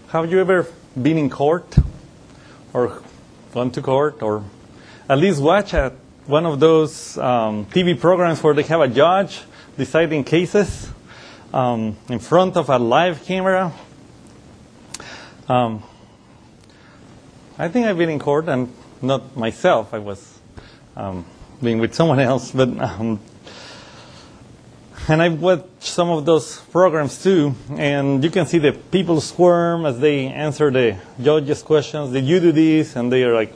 Have you ever been in court or gone to court or at least watched one of those TV programs where they have a judge deciding cases in front of a live camera? I think I've been in court, and not myself. I was being with someone else, but and I've watched some of those programs too, and you can see the people squirm as they answer the judge's questions. Did you do this? And they are like,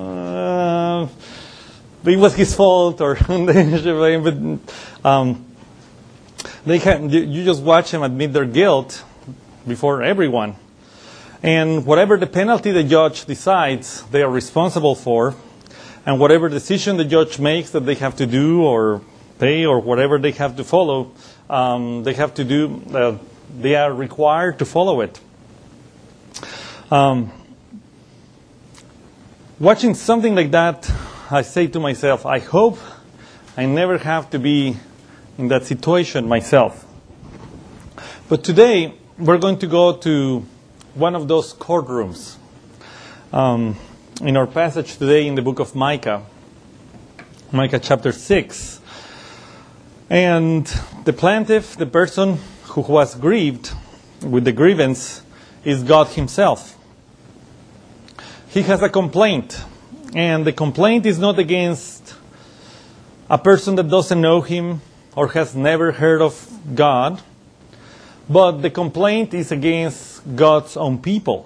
it was his fault, or but you just watch them admit their guilt before everyone. And whatever the penalty the judge decides, they are responsible for. And whatever decision the judge makes that they have to do or pay or whatever they have to follow, they have to do, they are required to follow it. Watching something like that, I say to myself, I hope I never have to be in that situation myself. But today, we're going to go to one of those courtrooms. In our passage today in the book of Micah, Micah chapter 6. And the plaintiff, the person who was grieved with the grievance, is God himself. He has a complaint. And the complaint is not against a person that doesn't know him or has never heard of God, but the complaint is against God's own people.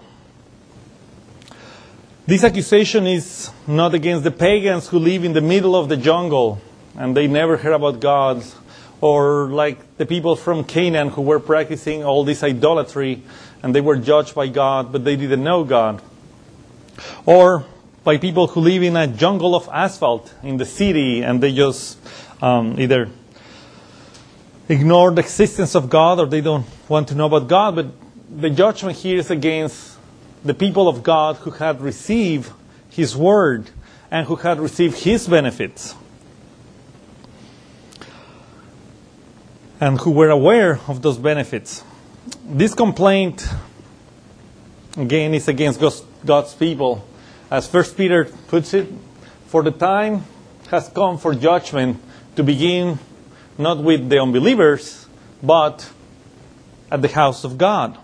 This accusation is not against the pagans who live in the middle of the jungle and they never heard about God, or like the people from Canaan who were practicing all this idolatry and they were judged by God but they didn't know God, or by people who live in a jungle of asphalt in the city and they just either ignore the existence of God or they don't want to know about God. But the judgment here is against the people of God who had received His Word and who had received His benefits and who were aware of those benefits. This complaint, again, is against God's people. As 1 Peter puts it, for the time has come for judgment to begin not with the unbelievers, but at the house of God.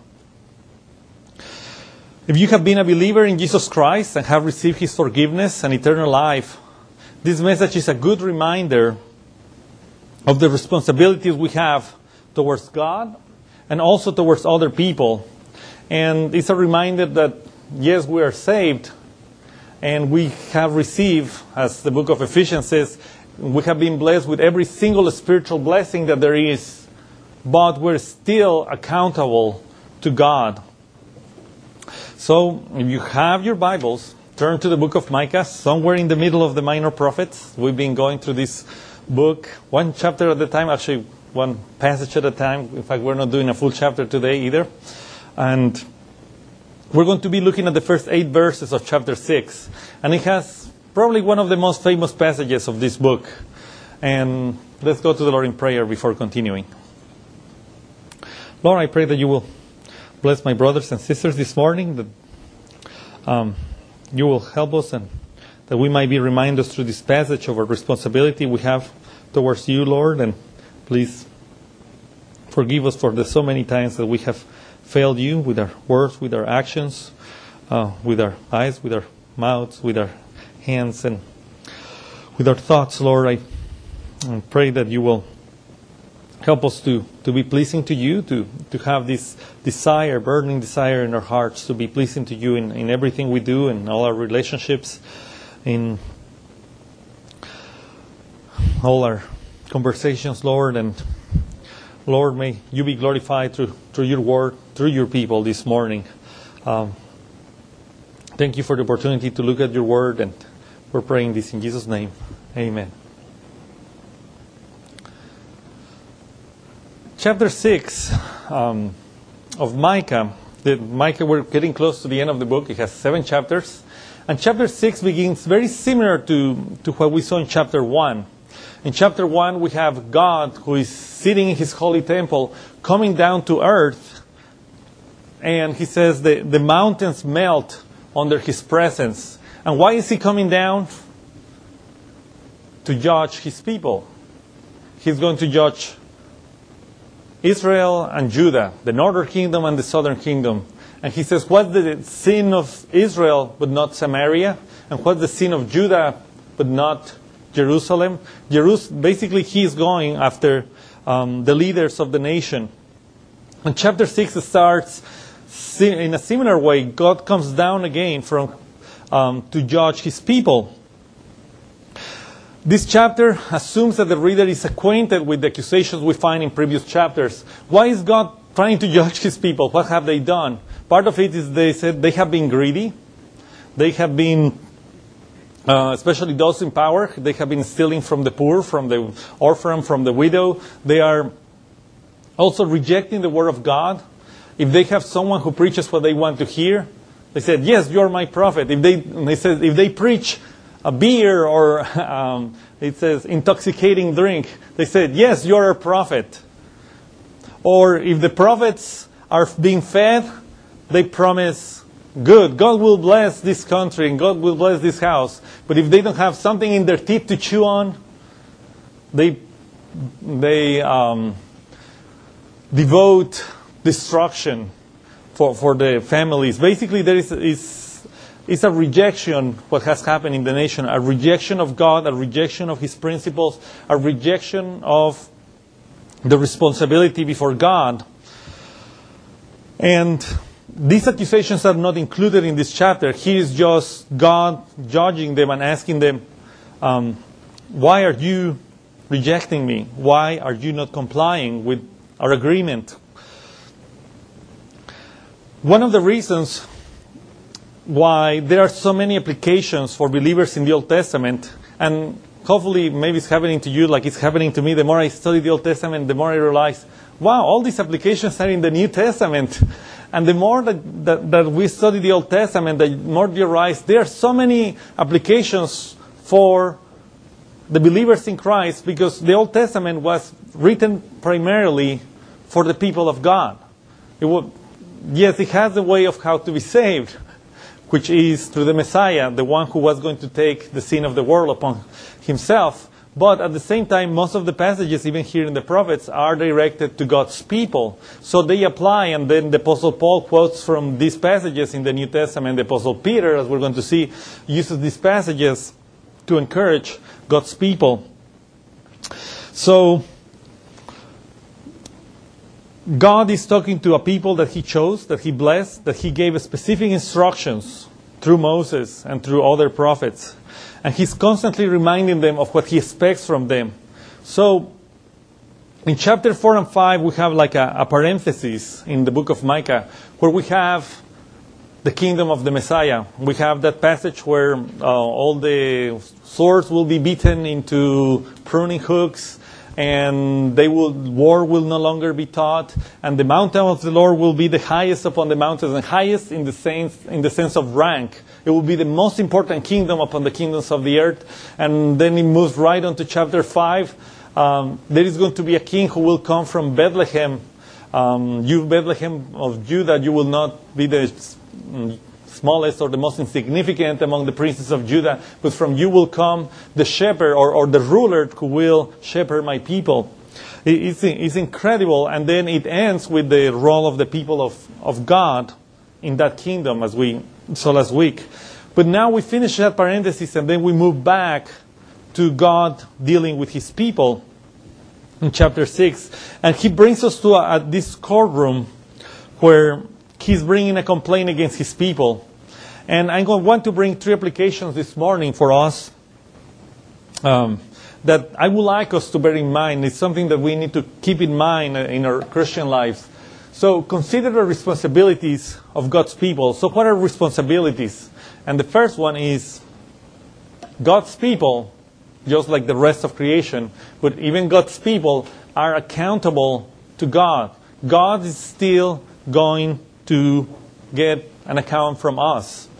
If you have been a believer in Jesus Christ and have received His forgiveness and eternal life, this message is a good reminder of the responsibilities we have towards God and also towards other people. And it's a reminder that, yes, we are saved and we have received, as the book of Ephesians says, we have been blessed with every single spiritual blessing that there is, but we're still accountable to God. So, if you have your Bibles, turn to the book of Micah, somewhere in the middle of the minor prophets. We've been going through this book, one chapter at a time, actually one passage at a time. In fact, we're not doing a full chapter today either. And we're going to be looking at the first 8 verses of chapter 6. And it has probably one of the most famous passages of this book. And let's go to the Lord in prayer before continuing. Lord, I pray that you will bless my brothers and sisters this morning, that you will help us and that we might be reminded through this passage of our responsibility we have towards you, Lord. And please forgive us for the so many times that we have failed you with our words, with our actions, with our eyes, with our mouths, with our hands, and with our thoughts, Lord. I pray that you will help us to be pleasing to you, to have this desire, burning desire in our hearts, to be pleasing to you in everything we do, in all our relationships, in all our conversations, Lord. And Lord, may you be glorified through your word, through your people this morning. Thank you for the opportunity to look at your word, and we're praying this in Jesus' name. Amen. Chapter 6 of Micah. We're getting close to the end of the book. It has 7 chapters. And chapter 6 begins very similar to what we saw in chapter 1. In chapter 1, we have God who is sitting in His holy temple, coming down to earth And he says the mountains melt under his presence. And why is he coming down? To judge his people. He's going to judge Israel and Judah, the northern kingdom and the southern kingdom. And he says, what's the sin of Israel but not Samaria? And what's the sin of Judah but not Jerusalem? Basically, he is going after the leaders of the nation. And chapter 6 starts in a similar way. God comes down again to judge his people. This chapter assumes that the reader is acquainted with the accusations we find in previous chapters. Why is God trying to judge his people? What have they done? Part of it is they said they have been greedy. They have been, especially those in power, they have been stealing from the poor, from the orphan, from the widow. They are also rejecting the word of God. If they have someone who preaches what they want to hear, they said, yes, you're my prophet. If they preach a beer or it says intoxicating drink, they said, yes, you're a prophet. Or if the prophets are being fed, they promise good. God will bless this country and God will bless this house. But if they don't have something in their teeth to chew on, they devote destruction for the families. Basically, there is a rejection, what has happened in the nation, a rejection of God, a rejection of his principles, a rejection of the responsibility before God. And these accusations are not included in this chapter. Here is just God judging them and asking them, why are you rejecting me? Why are you not complying with our agreement? One of the reasons why there are so many applications for believers in the Old Testament, and hopefully maybe it's happening to you like it's happening to me, the more I study the Old Testament, the more I realize, wow, all these applications are in the New Testament. And the more that we study the Old Testament, the more you realize there are so many applications for the believers in Christ, because the Old Testament was written primarily for the people of God. Yes, it has a way of how to be saved, which is through the Messiah, the one who was going to take the sin of the world upon himself. But at the same time, most of the passages, even here in the prophets, are directed to God's people. So they apply, and then the Apostle Paul quotes from these passages in the New Testament. The Apostle Peter, as we're going to see, uses these passages to encourage God's people. So God is talking to a people that he chose, that he blessed, that he gave specific instructions through Moses and through other prophets. And he's constantly reminding them of what he expects from them. So in chapter 4 and 5, we have like a parenthesis in the book of Micah, where we have the kingdom of the Messiah. We have that passage where all the swords will be beaten into pruning hooks, and war will no longer be taught, and the mountain of the Lord will be the highest upon the mountains, and highest in the sense of rank. It will be the most important kingdom upon the kingdoms of the earth. And then it moves right on to chapter 5. There is going to be a king who will come from Bethlehem. You, Bethlehem of Judah, you will not be the smallest or the most insignificant among the princes of Judah, but from you will come the shepherd or the ruler who will shepherd my people. It's incredible. And then it ends with the role of the people of God in that kingdom, as we saw last week. But now we finish that parenthesis, and then we move back to God dealing with his people in chapter 6. And he brings us to this courtroom where he's bringing a complaint against his people. And I want to bring 3 applications this morning for us that I would like us to bear in mind. It's something that we need to keep in mind in our Christian lives. So consider the responsibilities of God's people. So what are responsibilities? And the first one is God's people, just like the rest of creation, but even God's people are accountable to God. God is still going to get an account from us.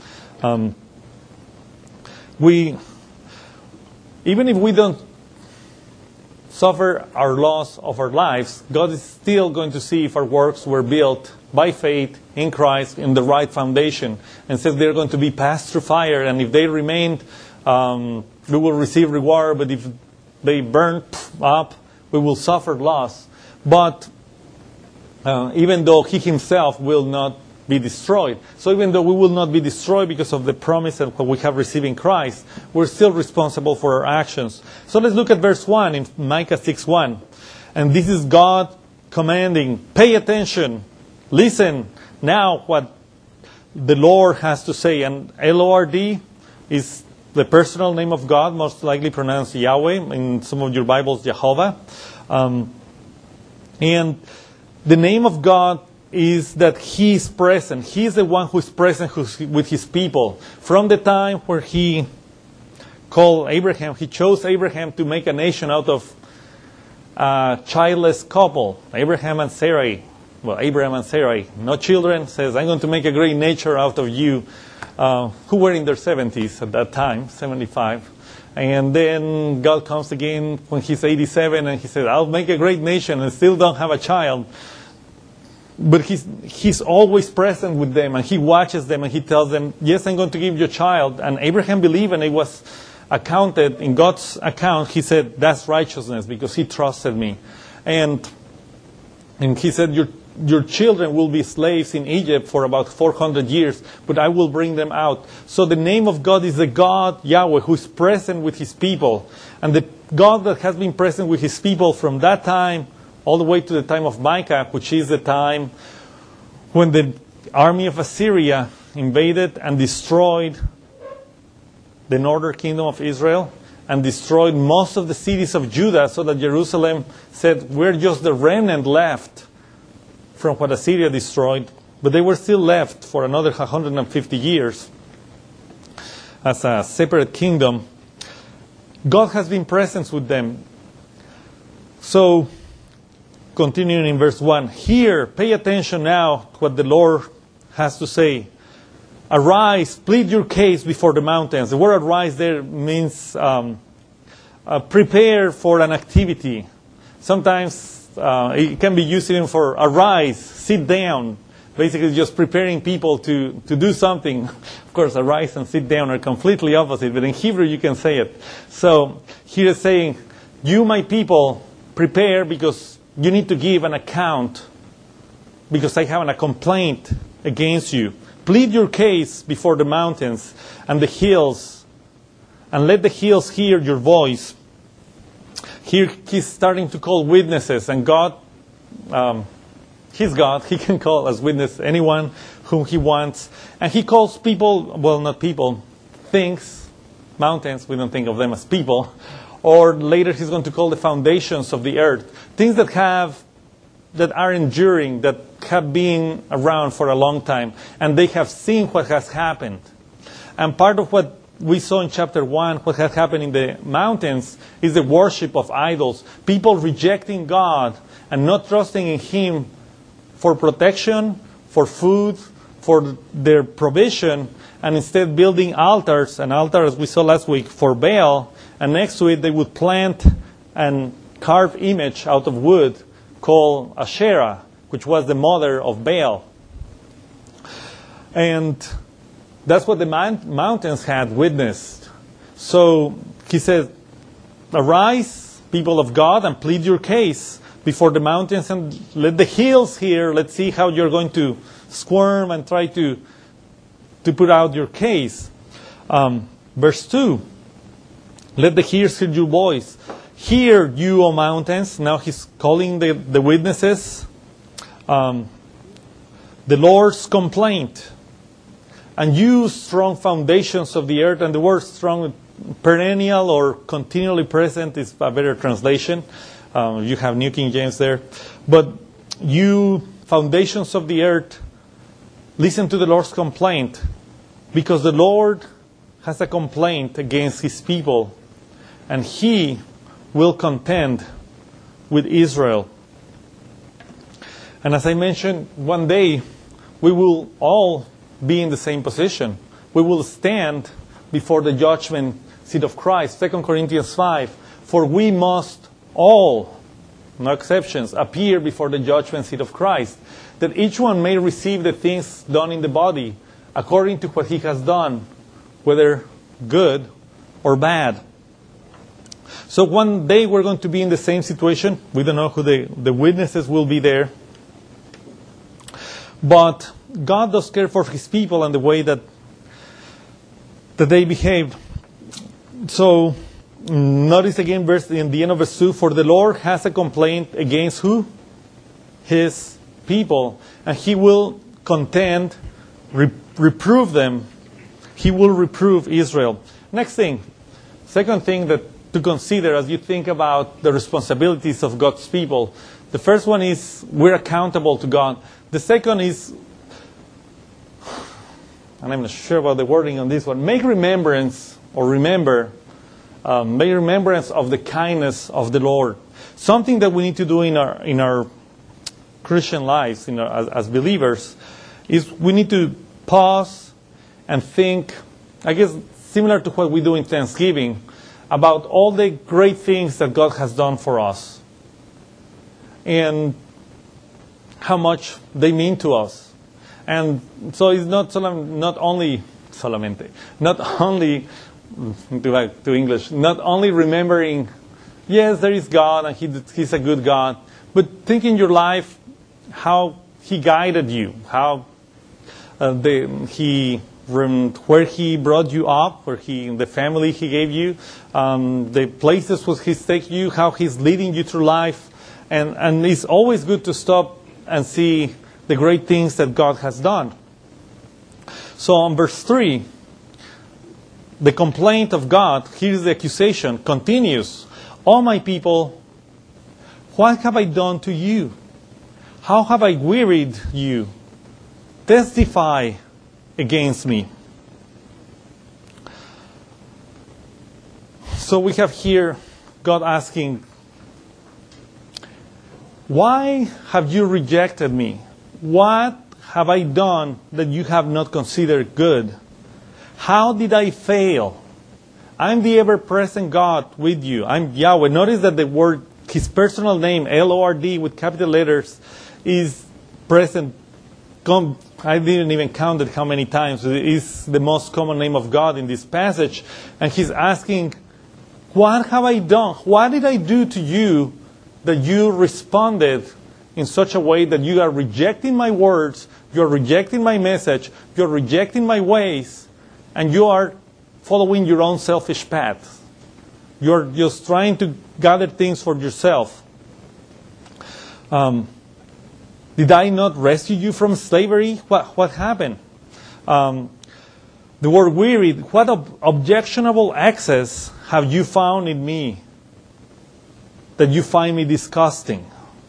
Even if we don't suffer our loss of our lives, God is still going to see if our works were built by faith in Christ in the right foundation, and says they're going to be passed through fire, and if they remained, we will receive reward, but if they burn up, we will suffer loss. But even though he himself will not be destroyed. So even though we will not be destroyed because of the promise and what we have received in Christ, we're still responsible for our actions. So let's look at verse 1 in Micah 6:1. And this is God commanding, pay attention, listen now what the Lord has to say. And L-O-R-D is the personal name of God, most likely pronounced Yahweh, in some of your Bibles, Jehovah. And the name of God is that He is present. He is the one who is present with His people. From the time where He called Abraham, He chose Abraham to make a nation out of a childless couple, Abraham and Sarai. Well, Abraham and Sarai, no children, says, I'm going to make a great nation out of you, who were in their 70s at that time, 75. And then God comes again when he's 87, and He says, I'll make a great nation, and still don't have a child. But he's always present with them, and He watches them, and He tells them, yes, I'm going to give you a child. And Abraham believed, and it was accounted, in God's account, He said, that's righteousness, because he trusted me. And He said, your children will be slaves in Egypt for about 400 years, but I will bring them out. So the name of God is the God, Yahweh, who is present with His people. And the God that has been present with His people from that time all the way to the time of Micah, which is the time when the army of Assyria invaded and destroyed the northern kingdom of Israel and destroyed most of the cities of Judah, so that Jerusalem said, we're just the remnant left from what Assyria destroyed, but they were still left for another 150 years as a separate kingdom. God has been present with them. So, continuing in verse 1, here, pay attention now to what the Lord has to say. Arise, plead your case before the mountains. The word arise there means prepare for an activity. Sometimes it can be used even for arise, sit down. Basically just preparing people to do something. Of course, arise and sit down are completely opposite, but in Hebrew you can say it. So here is saying, you, my people, prepare because you need to give an account, because I have a complaint against you. Plead your case before the mountains and the hills, and let the hills hear your voice. Here He's starting to call witnesses, and God, He's God. He can call as witness anyone whom He wants. And He calls people, well, not people, things, mountains, we don't think of them as people. Or later He's going to call the foundations of the earth. Things that are enduring, that have been around for a long time. And they have seen what has happened. And part of what we saw in chapter 1, what has happened in the mountains, is the worship of idols. People rejecting God and not trusting in Him for protection, for food, for their provision, and instead building altars, an altar, as we saw last week, for Baal. And next to it, they would plant and carve image out of wood called Asherah, which was the mother of Baal. And that's what the mountains had witnessed. So He says, arise, people of God, and plead your case before the mountains, and let the hills hear. Let's see how you're going to squirm and try to put out your case. Verse 2. Let the hills hear your voice. Hear, you, O mountains. Now He's calling the witnesses. The Lord's complaint. And you, strong foundations of the earth. And the word strong, perennial or continually present is a better translation. You have New King James there. But you, foundations of the earth, listen to the Lord's complaint. Because the Lord has a complaint against His people. And He will contend with Israel. And as I mentioned, one day we will all be in the same position. We will stand before the judgment seat of Christ. 2 Corinthians 5. For we must all, no exceptions, appear before the judgment seat of Christ, that each one may receive the things done in the body according to what he has done, whether good or bad. So one day we're going to be in the same situation. We don't know who the witnesses will be there. But God does care for his people and the way that they behaved. So notice again verse in the end of verse 2, for the Lord has a complaint against who? His people. And he will contend, reprove them. He will reprove Israel. Next thing, second thing that to consider as you think about the responsibilities of God's people. The first one is we're accountable to God. The second is, and I'm not sure about the wording on this one, make remembrance of the kindness of the Lord. Something that we need to do in our Christian lives, as believers, is we need to pause and think, I guess similar to what we do in Thanksgiving, about all the great things that God has done for us and how much they mean to us. And so it's not only remembering, yes, there is God and He's a good God, but think in your life how He guided you, how where He brought you up, the family He gave you, the places where He's taken you, how He's leading you through life. And it's always good to stop and see the great things that God has done. So on verse 3, the complaint of God, here's the accusation, continues. O my people, what have I done to you? How have I wearied you? Testify against me. So we have here God asking, why have you rejected me? What have I done that you have not considered good? How did I fail? I'm the ever-present God with you. I'm Yahweh. Notice that the word, His personal name, Lord with capital letters, is present. I didn't even count it how many times. It is the most common name of God in this passage. And He's asking, what have I done? What did I do to you that you responded in such a way that you are rejecting my words, you're rejecting my message, you're rejecting my ways, and you are following your own selfish path. You're just trying to gather things for yourself. Did I not rescue you from slavery? What happened? The word wearied, what objectionable excess have you found in me that you find me disgusting?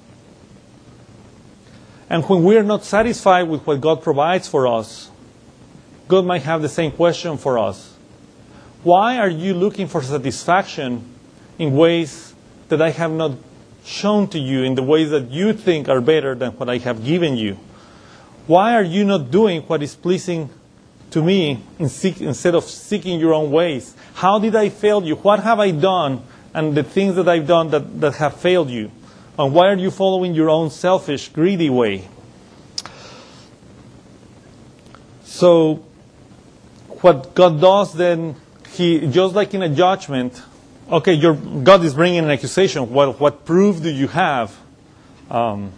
And when we're not satisfied with what God provides for us, God might have the same question for us. Why are you looking for satisfaction in ways that I have not shown to you, in the ways that you think are better than what I have given you? Why are you not doing what is pleasing to me instead of seeking your own ways? How did I fail you? What have I done and the things that I've done that have failed you? And why are you following your own selfish, greedy way? So, what God does then, He, just like in a judgment, okay, God is bringing an accusation. What proof do you have that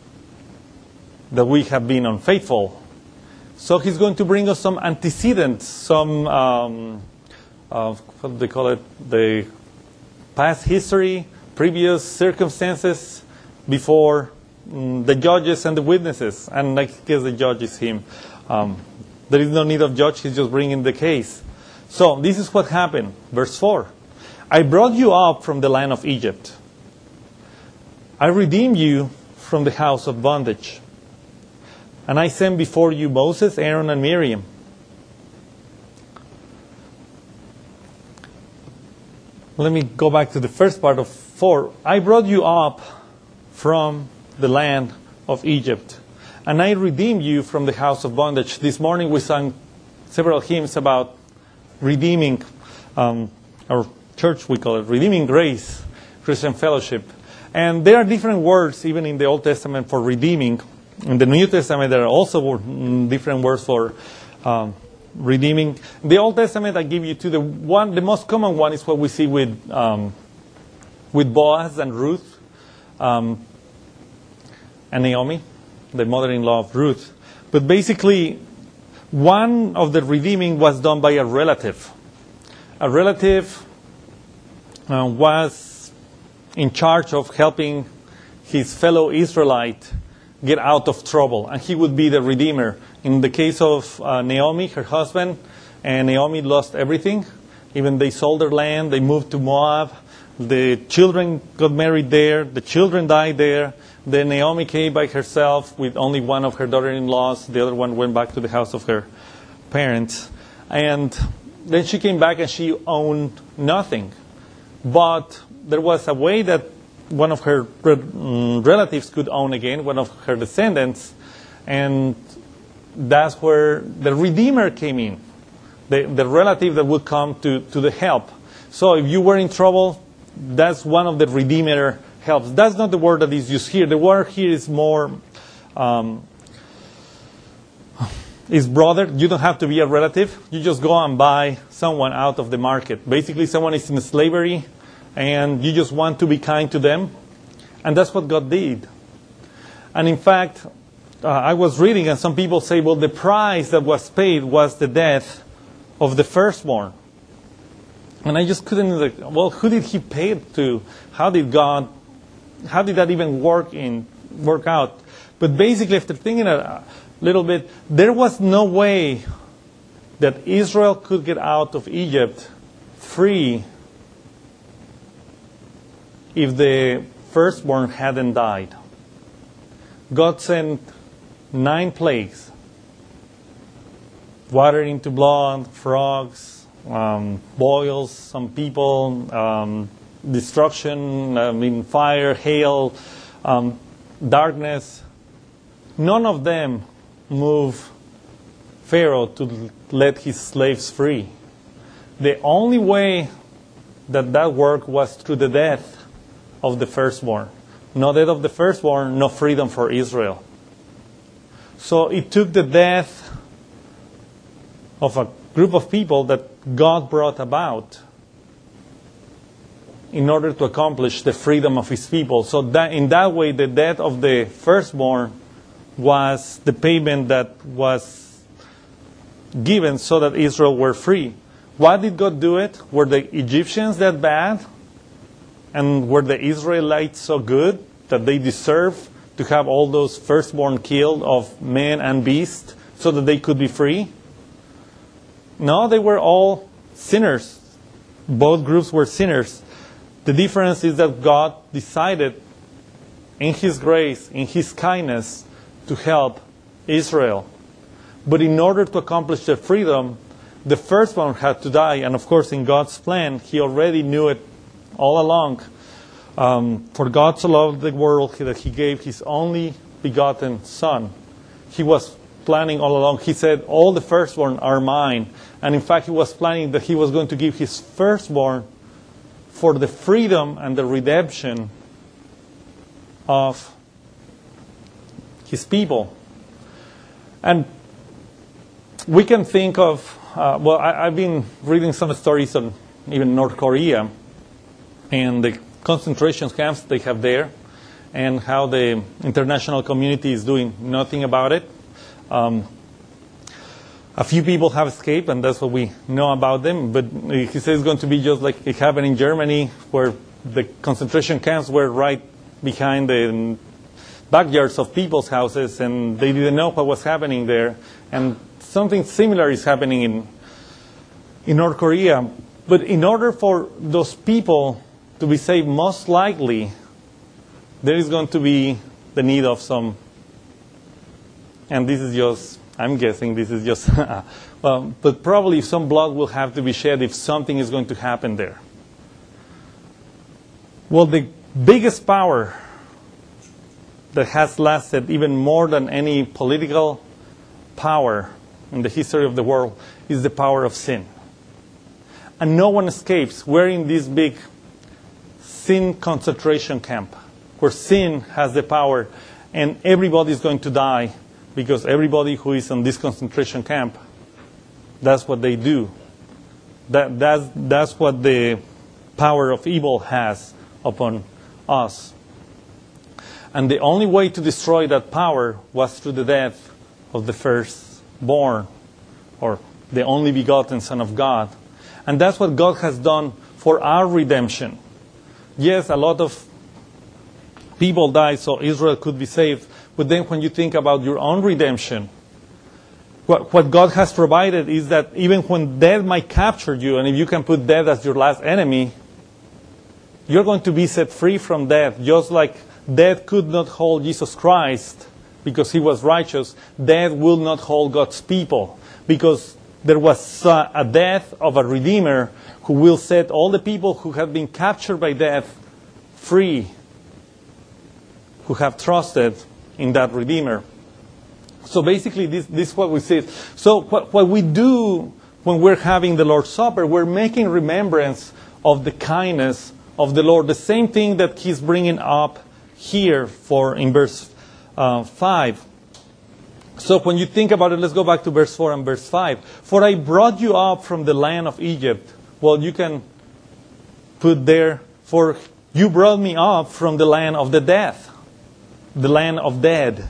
we have been unfaithful? So He's going to bring us some antecedents, some, what do they call it? The past history, previous circumstances before the judges and the witnesses. And I guess the judge is Him. There is no need of judge. He's just bringing the case. So this is what happened. Verse 4. I brought you up from the land of Egypt. I redeemed you from the house of bondage. And I sent before you Moses, Aaron, and Miriam. Let me go back to the first part of 4. I brought you up from the land of Egypt. And I redeemed you from the house of bondage. This morning we sang several hymns about redeeming, our church we call it, redeeming grace. Christian fellowship. And there are different words even in the Old Testament for redeeming. In the New Testament, there are also different words for redeeming. In the Old Testament, I give you two. The most common one is what we see with Boaz and Ruth and Naomi, the mother-in-law of Ruth. But basically, one of the redeeming was done by a relative. A relative was in charge of helping his fellow Israelite get out of trouble, and he would be the redeemer. In the case of Naomi, her husband, and Naomi lost everything. Even they sold their land, they moved to Moab. The children got married there, the children died there. Then Naomi came by herself with only one of her daughter-in-laws. The other one went back to the house of her parents. And then she came back and she owned nothing. But there was a way that one of her relatives could own again, one of her descendants. And that's where the Redeemer came in. The relative that would come to the help. So if you were in trouble, that's one of the Redeemer helps. That's not the word that is used here. The word here is more, is brother. You don't have to be a relative. You just go and buy someone out of the market. Basically, someone is in slavery, and you just want to be kind to them. And that's what God did. And in fact, I was reading, and some people say, well, the price that was paid was the death of the firstborn. And I just couldn't, well, who did he pay it to? How did that even work out? But basically, after thinking a little bit, there was no way that Israel could get out of Egypt free if the firstborn hadn't died. God sent 9 plagues. Water into blood, frogs, boils, some people, destruction, fire, hail, darkness. None of them moved Pharaoh to let his slaves free. The only way that worked was through the death of the firstborn. No death of the firstborn, no freedom for Israel. So it took the death of a group of people that God brought about in order to accomplish the freedom of his people. So that in that way, the death of the firstborn was the payment that was given so that Israel were free. Why did God do it? Were the Egyptians that bad? And were the Israelites so good that they deserved to have all those firstborn killed of man and beast so that they could be free? No, they were all sinners. Both groups were sinners. The difference is that God decided in his grace, in his kindness, to help Israel. But in order to accomplish their freedom, the firstborn had to die. And of course, in God's plan, he already knew it all along. For God so loved the world that he gave his only begotten Son. He was planning all along. He said, all the firstborn are mine. And in fact, he was planning that he was going to give his firstborn for the freedom and the redemption of his people. And we can think of, I've been reading some stories on even North Korea and the concentration camps they have there and how the international community is doing nothing about it. A few people have escaped, and that's what we know about them. But he says it's going to be just like it happened in Germany, where the concentration camps were right behind the backyards of people's houses, and they didn't know what was happening there. And something similar is happening in North Korea. But in order for those people to be saved, most likely, there is going to be the need of some, and this is just, I'm guessing this is just, but probably some blood will have to be shed if something is going to happen there. Well, the biggest power that has lasted even more than any political power in the history of the world is the power of sin. And no one escapes. We're in this big sin concentration camp, where sin has the power, and everybody is going to die because everybody who is in this concentration camp, that's what they do. That's what the power of evil has upon us. And the only way to destroy that power was through the death of the firstborn, or the only begotten Son of God. And that's what God has done for our redemption. Yes, a lot of people died so Israel could be saved. But then when you think about your own redemption, what God has provided is that even when death might capture you, and if you can put death as your last enemy, you're going to be set free from death. Just like death could not hold Jesus Christ because he was righteous, death will not hold God's people because there was a death of a Redeemer who will set all the people who have been captured by death free, who have trusted in that Redeemer. So basically, this is what we see. So what we do when we're having the Lord's Supper, we're making remembrance of the kindness of the Lord. The same thing that he's bringing up here in verse 5. So when you think about it, let's go back to verse 4 and verse 5. For I brought you up from the land of Egypt. Well, you can put there, for you brought me up from the land of the death, the land of death.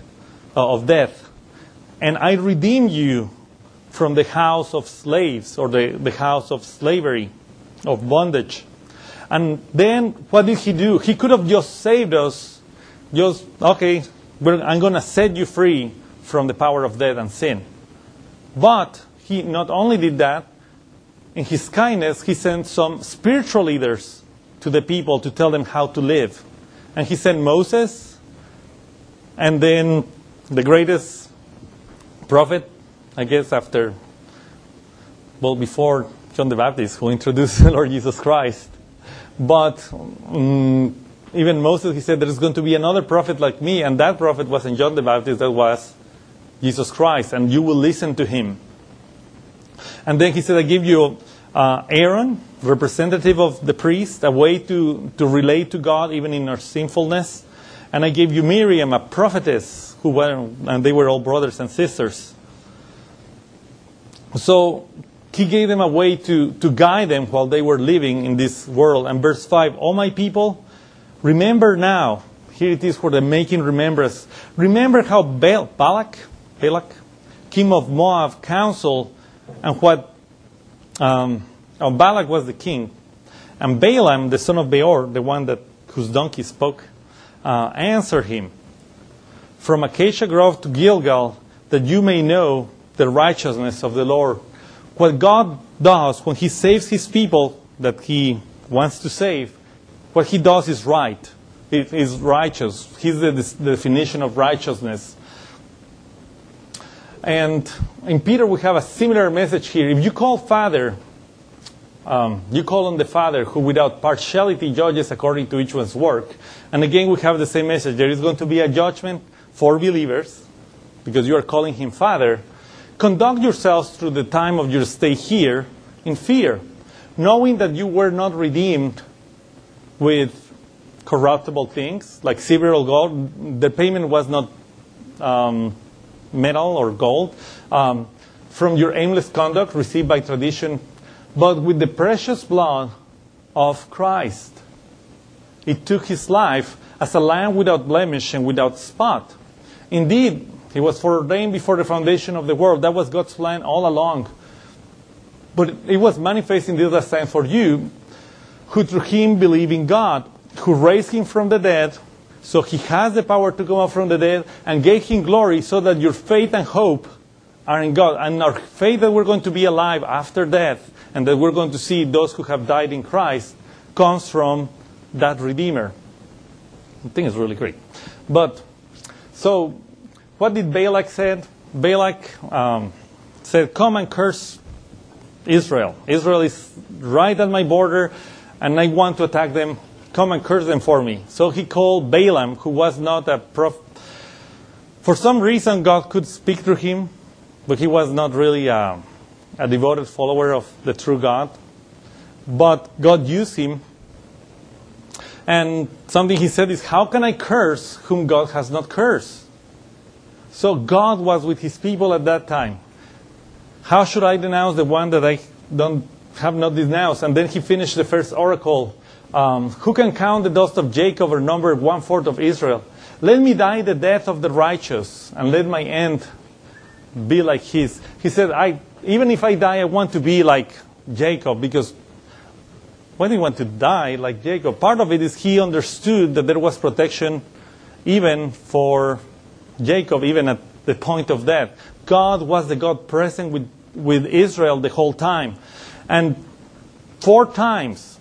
And I redeemed you from the house of slaves, or the house of slavery, of bondage. And then what did he do? He could have just saved us. Okay, I'm going to set you free from the power of death and sin. But he not only did that, in his kindness, he sent some spiritual leaders to the people to tell them how to live. And he sent Moses, and then the greatest prophet, I guess, before John the Baptist, who introduced the Lord Jesus Christ. But even Moses, he said, there is going to be another prophet like me, and that prophet wasn't John the Baptist, that was Jesus Christ, and you will listen to him. And then he said, I give you Aaron, representative of the priest, a way to relate to God even in our sinfulness. And I gave you Miriam, a prophetess, and they were all brothers and sisters. So he gave them a way to guide them while they were living in this world. And verse 5, O my people, remember now. Here it is for the making remembrance. Remember how Balak, king of Moab, counseled, and what Balak was the king. And Balaam, the son of Beor, the one whose donkey spoke, answered him, from Acacia Grove to Gilgal, that you may know the righteousness of the Lord. What God does when he saves his people that he wants to save, what he does is right. It is righteous. He's the definition of righteousness. And in Peter we have a similar message here. If you call Father, you call on the Father who without partiality judges according to each one's work. And again we have the same message. There is going to be a judgment for believers because you are calling him Father. Conduct yourselves through the time of your stay here in fear, knowing that you were not redeemed with corruptible things like silver or gold. The payment was not metal or gold, from your aimless conduct received by tradition, but with the precious blood of Christ. He took his life as a lamb without blemish and without spot. Indeed, he was foreordained before the foundation of the world. That was God's plan all along. But it was manifest in this last time for you, who through him believe in God, who raised him from the dead. So he has the power to come up from the dead and gave him glory, so that your faith and hope are in God. And our faith that we're going to be alive after death and that we're going to see those who have died in Christ comes from that Redeemer. I think it's really great. But, so, what did Balak say? Balak said, come and curse Israel. Israel is right at my border and I want to attack them. Come and curse them for me. So he called Balaam, who was not a prophet. For some reason, God could speak through him, but he was not really a devoted follower of the true God. But God used him. And something he said is, how can I curse whom God has not cursed? So God was with his people at that time. How should I denounce the one that I have not denounced? And then he finished the first oracle. Who can count the dust of Jacob or number 1/4 of Israel? Let me die the death of the righteous, and let my end be like his. He said, even if I die, I want to be like Jacob, because why do you want to die like Jacob? Part of it is he understood that there was protection even for Jacob, even at the point of death. God was the God present with Israel the whole time. And 4 times,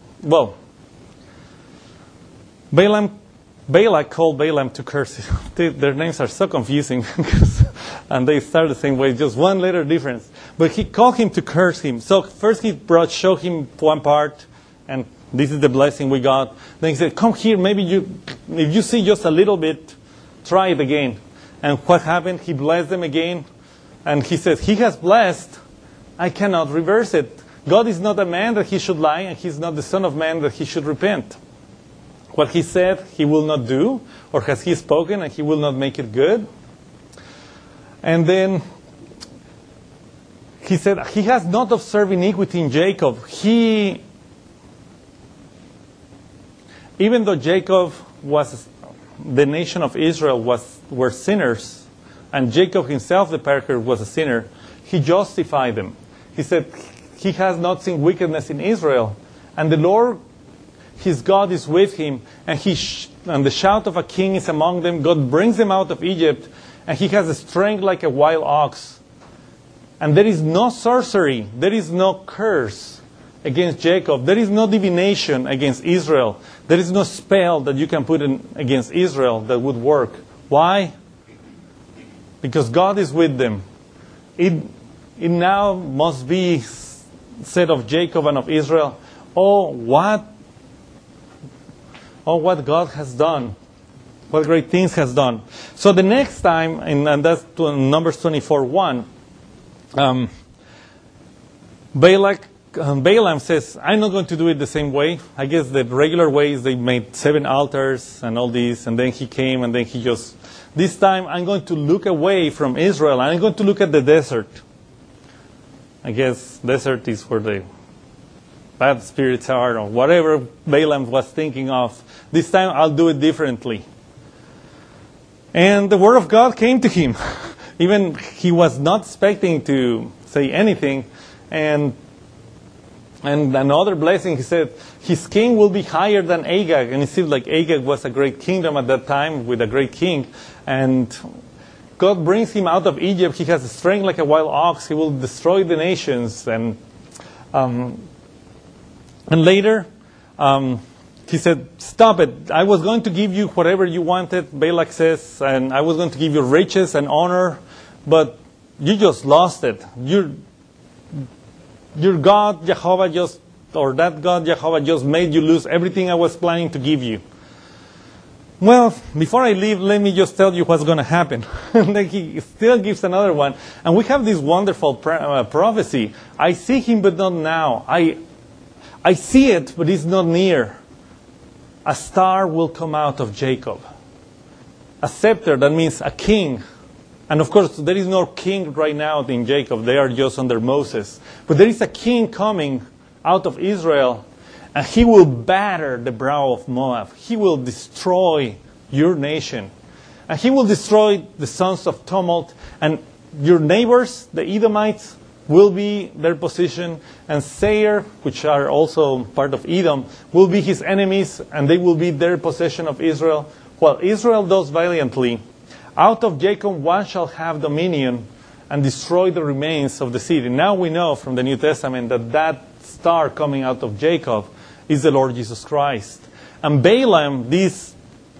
Balak called Balaam to curse him. Their names are so confusing, and they start the same way, just one letter difference. But he called him to curse him. So first he showed him one part, and this is the blessing we got. Then he said, come here, maybe if you see just a little bit, try it again. And what happened? He blessed them again. And he says, he has blessed, I cannot reverse it. God is not a man that he should lie, and he's not the son of man that he should repent. What he said he will not do, or has he spoken and he will not make it good. And then he said, he has not observed iniquity in Jacob. Even though Jacob was, the nation of Israel were sinners, and Jacob himself, the patriarch, was a sinner, he justified them. He said, he has not seen wickedness in Israel. And the Lord, his God, is with him, and the shout of a king is among them. God brings them out of Egypt, and he has a strength like a wild ox. And there is no sorcery, there is no curse against Jacob. There is no divination against Israel. There is no spell that you can put against Israel that would work. Why? Because God is with them. It now must be said of Jacob and of Israel, what God has done. What great things has done. So the next time, and that's Numbers 24:1, Balaam says, I'm not going to do it the same way. I guess the regular way is they made 7 altars and all this, and then he came, and then he just, this time I'm going to look away from Israel, and I'm going to look at the desert. I guess desert is where the bad spirits are, or whatever Balaam was thinking of. This time I'll do it differently. And the word of God came to him. Even he was not expecting to say anything. And another blessing, he said, his king will be higher than Agag. And it seemed like Agag was a great kingdom at that time with a great king. And God brings him out of Egypt. He has a strength like a wild ox. He will destroy the nations. And later, he said, stop it. I was going to give you whatever you wanted, Balak says, and I was going to give you riches and honor, but you just lost it. Your God, Jehovah, that God, Jehovah, just made you lose everything I was planning to give you. Well, before I leave, let me just tell you what's going to happen. And then he still gives another one. And we have this wonderful prophecy. I see him, but not now. I see it, but it's not near. A star will come out of Jacob. A scepter, that means a king. And of course, there is no king right now in Jacob. They are just under Moses. But there is a king coming out of Israel, and he will batter the brow of Moab. He will destroy your nation. And he will destroy the sons of tumult. And your neighbors, the Edomites, will be their position. And Seir, which are also part of Edom, will be his enemies, and they will be their possession of Israel. While Israel does valiantly, out of Jacob one shall have dominion and destroy the remains of the city. Now we know from the New Testament that star coming out of Jacob is the Lord Jesus Christ. And Balaam, this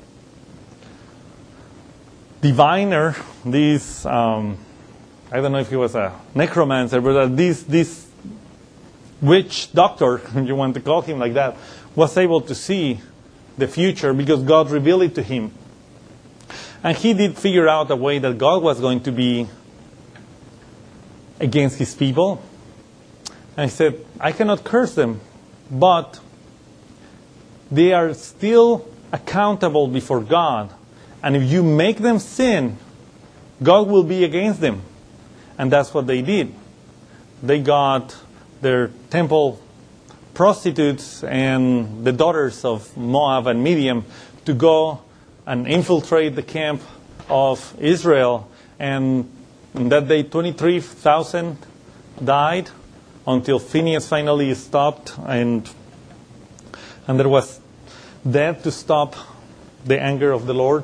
diviner, this, I don't know if he was a necromancer, but this witch doctor, if you want to call him like that, was able to see the future because God revealed it to him. And he did figure out a way that God was going to be against his people. And he said, I cannot curse them, but they are still accountable before God. And if you make them sin, God will be against them. And that's what they did. They got their temple prostitutes and the daughters of Moab and Midian to go and infiltrate the camp of Israel. And on that day, 23,000 died until Phinehas finally stopped, and there was death to stop the anger of the Lord.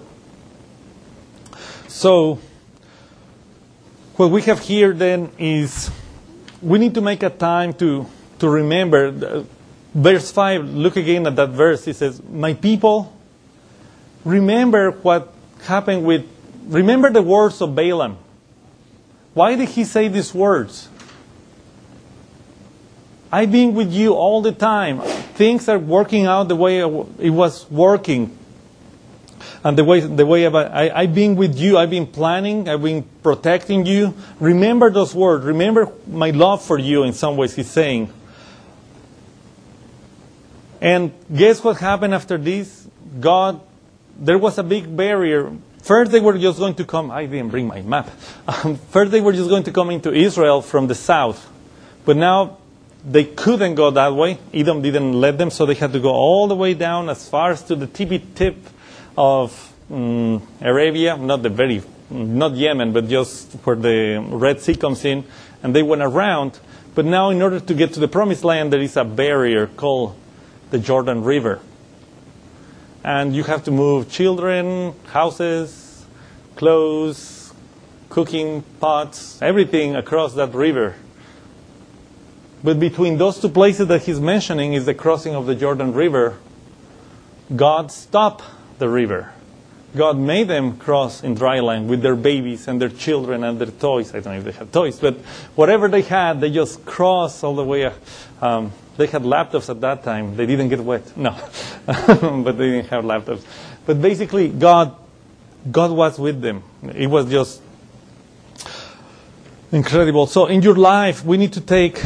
So what we have here then is we need to make a time to remember. Verse 5, look again at that verse. It says, my people, remember what happened remember the words of Balaam. Why did he say these words? I've been with you all the time. Things are working out the way it was working. And the way I've been with you, I've been planning, I've been protecting you. Remember those words. Remember my love for you in some ways, he's saying. And guess what happened after this? There was a big barrier. First they were just going to come, I didn't bring my map. First they were just going to come into Israel from the south. But now they couldn't go that way. Edom didn't let them, so they had to go all the way down as far as to the tippy tip of Arabia, not Yemen, but just where the Red Sea comes in, and they went around. But now in order to get to the Promised Land, there is a barrier called the Jordan River. And you have to move children, houses, clothes, cooking pots, everything across that river. But between those two places that he's mentioning is the crossing of the Jordan River. God stopped the river. God made them cross in dry land with their babies and their children and their toys. I don't know if they had toys, but whatever they had, they just crossed all the way. They had laptops at that time. They didn't get wet. No, but they didn't have laptops. But basically, God was with them. It was just incredible. So in your life, we need to take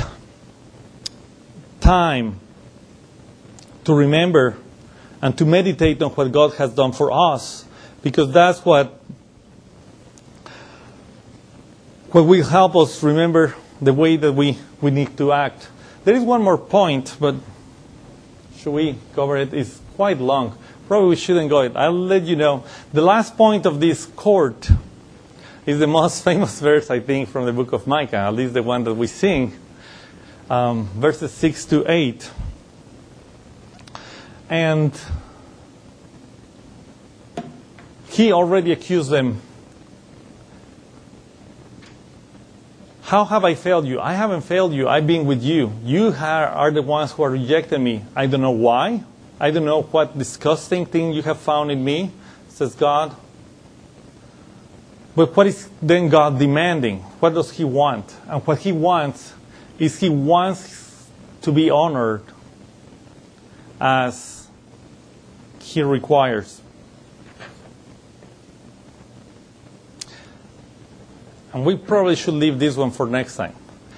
time to remember and to meditate on what God has done for us, because that's what will help us remember the way that we need to act. There is one more point, but should we cover it? It's quite long. Probably we shouldn't go it. I'll let you know. The last point of this court is the most famous verse, I think, from the book of Micah, at least the one that we sing, verses 6 to 8. And he already accused them. How have I failed you? I haven't failed you. I've been with you. You are the ones who are rejecting me. I don't know why. I don't know what disgusting thing you have found in me, says God. But what is then God demanding? What does he want? And what he wants is he wants to be honored as he requires. And we probably should leave this one for next time.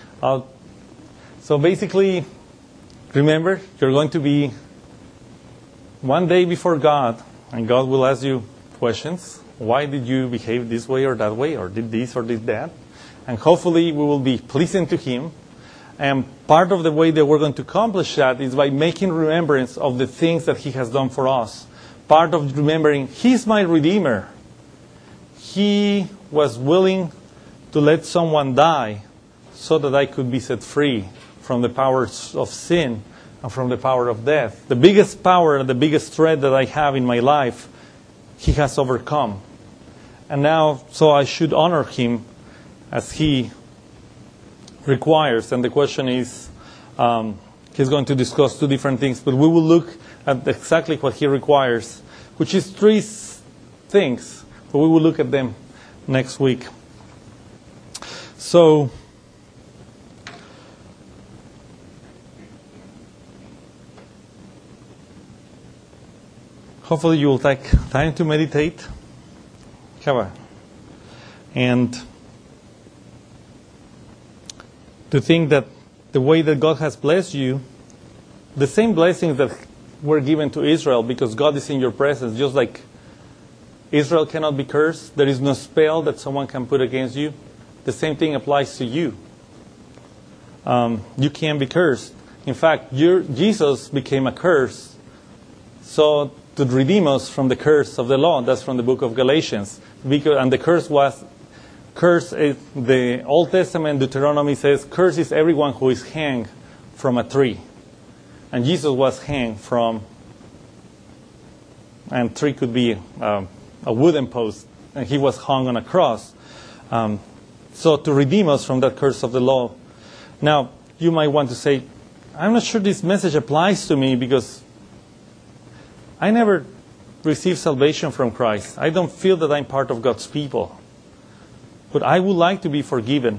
So basically, remember, you're going to be one day before God, and God will ask you questions. Why did you behave this way or that way, or did this or did that? And hopefully we will be pleasing to him. And part of the way that we're going to accomplish that is by making remembrance of the things that he has done for us. Part of remembering, he's my Redeemer. He was willing to let someone die so that I could be set free from the powers of sin and from the power of death. The biggest power and the biggest threat that I have in my life, he has overcome. And now, so I should honor him as he requires. And the question is, he's going to discuss two different things, but we will look at exactly what he requires, which is three things, but we will look at them next week. So, hopefully you will take time to meditate, and to think that the way that God has blessed you, the same blessings that were given to Israel because God is in your presence. Just like Israel cannot be cursed, there is no spell that someone can put against you. The same thing applies to you. You can't be cursed. In fact, Jesus became a curse so to redeem us from the curse of the law. That's from the book of Galatians. And the curse is, the Old Testament Deuteronomy says, curse is everyone who is hanged from a tree. And Jesus was hanged from, and tree could be a wooden post, and he was hung on a cross. So to redeem us from that curse of the law. Now, you might want to say, I'm not sure this message applies to me because I never received salvation from Christ. I don't feel that I'm part of God's people. But I would like to be forgiven.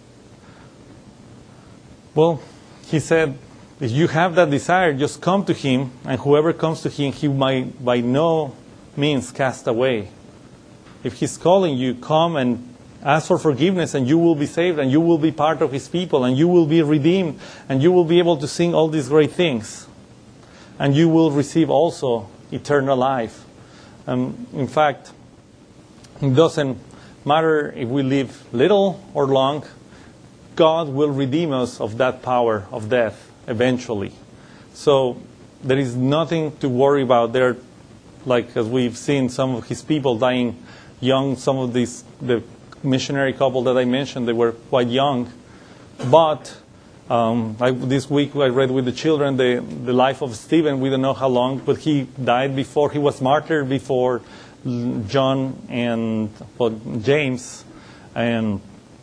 Well, he said, if you have that desire, just come to him, and whoever comes to him, he might by no means cast away. If he's calling you, come and ask for forgiveness, and you will be saved, and you will be part of his people, and you will be redeemed, and you will be able to sing all these great things. And you will receive also eternal life. In fact, it doesn't matter if we live little or long, God will redeem us of that power of death eventually. So there is nothing to worry about there. Like as we've seen some of his people dying young, some of the missionary couple that I mentioned, they were quite young. But this week I read with the children the life of Stephen. We don't know how long, but he died before, he was martyred before John and James. And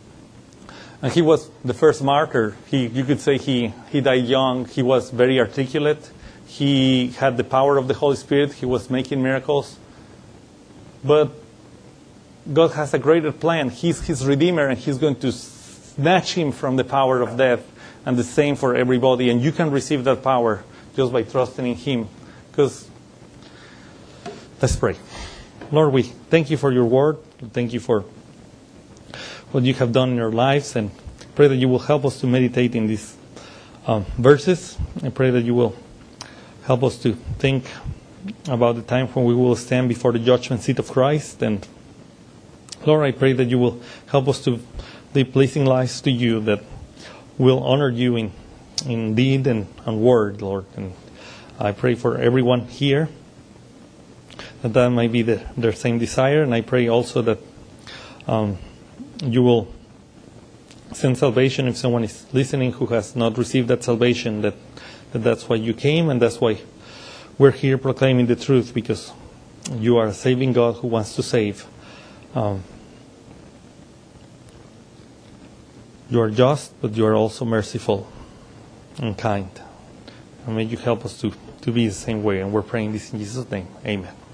he was the first martyr. You could say he died young. He was very articulate. He had the power of the Holy Spirit. He was making miracles. But God has a greater plan. He's his Redeemer, and he's going to snatch him from the power of death. And the same for everybody. And you can receive that power just by trusting in him. Because, let's pray. Lord, we thank you for your word. Thank you for what you have done in our lives, and pray that you will help us to meditate in these verses. I pray that you will help us to think about the time when we will stand before the judgment seat of Christ. And Lord, I pray that you will help us to live pleasing lives to you that will honor you in deed and word, Lord. And I pray for everyone here that might be their same desire. And I pray also that you will send salvation if someone is listening who has not received that salvation, that's why you came, and that's why we're here proclaiming the truth, because you are a saving God who wants to save. You are just, but you are also merciful and kind. And may you help us to be the same way. And we're praying this in Jesus' name. Amen.